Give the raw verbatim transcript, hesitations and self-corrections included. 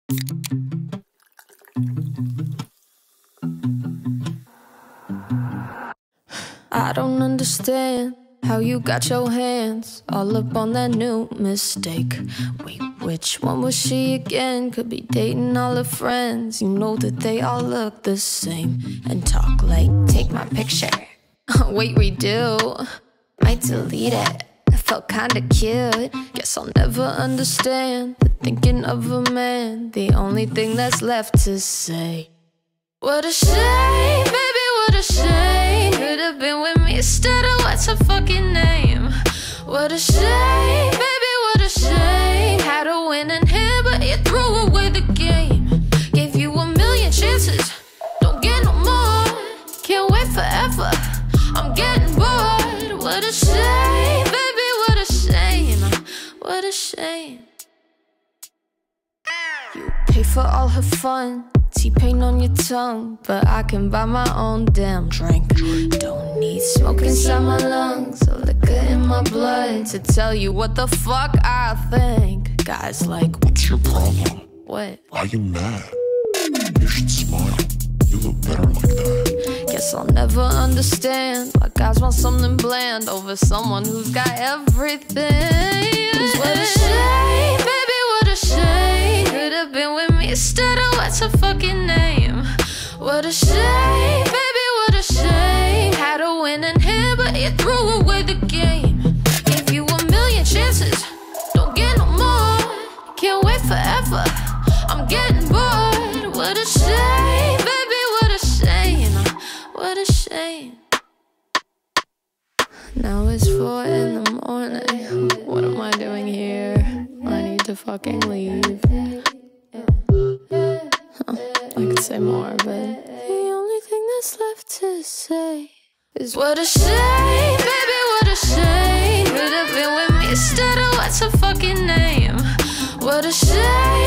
I don't understand how you got your hands all up on that new mistake. Wait, which one was she again? Could be dating all her friends. You know that they all look the same and talk like, take my picture. Wait, redo. Might delete it. I felt kinda cute. Guess I'll never understand the thinking of a man. The only thing that's left to say. What a shame, baby, what a shame. Could've been with me instead of what's her fucking name. What a shame, baby, what a shame. Had a winning hand, but you threw away the game. Gave you a million chances, don't get no more. Can't wait forever, I'm getting bored. What a shame, baby, what a shame. What a shame. You pay for all her fun, T-pain on your tongue, but I can buy my own damn drink. Don't need smoke inside my lungs or liquor in my blood to tell you what the fuck I think. Guys like, what's your problem? What? Why you mad? You should smile, you look better like that. Guess I'll never understand why guys want something bland over someone who's got everything. 'Cause what a shame, baby, what a shame. Could've been with me instead of what's her fucking name. What a shame, baby, what a shame. Had a winning hand, but you threw away the game. Gave you a million chances, don't get no more. Can't wait forever, I'm getting bored. What a shame, baby, what a shame. What a shame. Now it's four in the morning. What am I doing here? I need to fucking leave. Huh, I could say more, but the only thing that's left to say is what a shame, baby, what a shame. Could've been with me instead of what's her fucking name. What a shame.